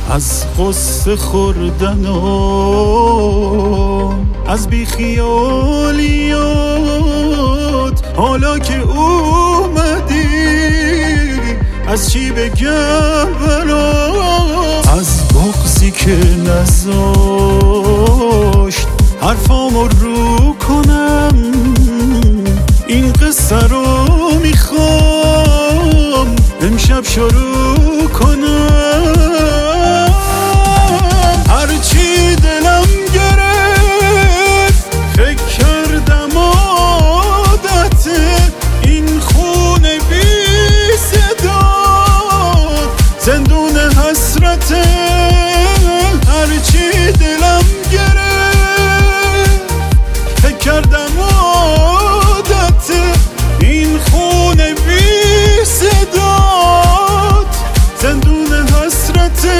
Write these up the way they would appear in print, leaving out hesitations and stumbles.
از قصه خوردن و از بیخیالیات. حالا که اومدی از چی بگم برات؟ از بغضی که نذاشت حرفامو رو کنم، این قصه رو میخوام امشب شروع کنم. هرچی دلم گرفت فکر کردم عادت این خونه بی صدا زندون حسرته. هرچی دلم گرفت فکر کردم عادت این خونه بی صدا زندون حسرته.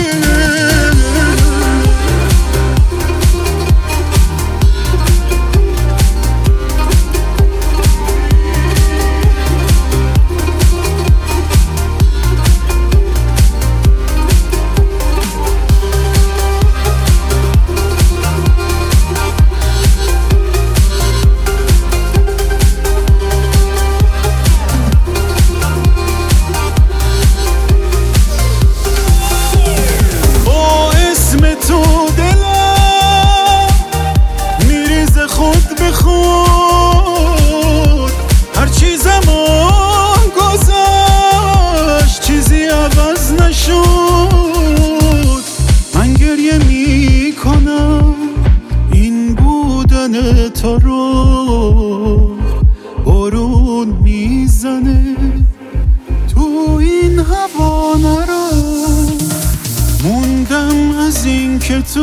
تو رو بارون میزنه تو این هوا نرو. موندم از این که تو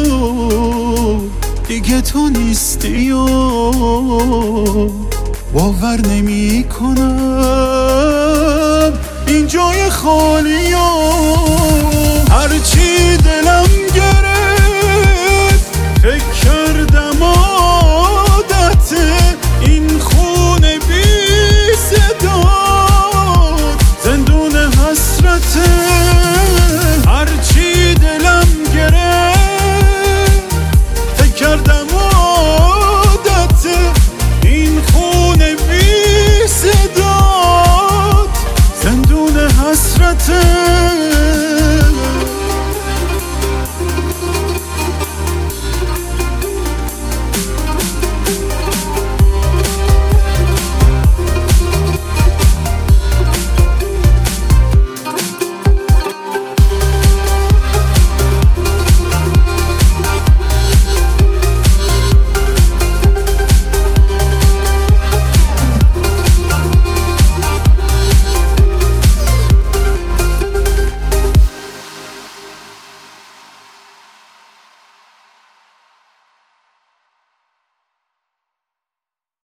دیگه تو نیستی و باور نمی کنم این جای خالی و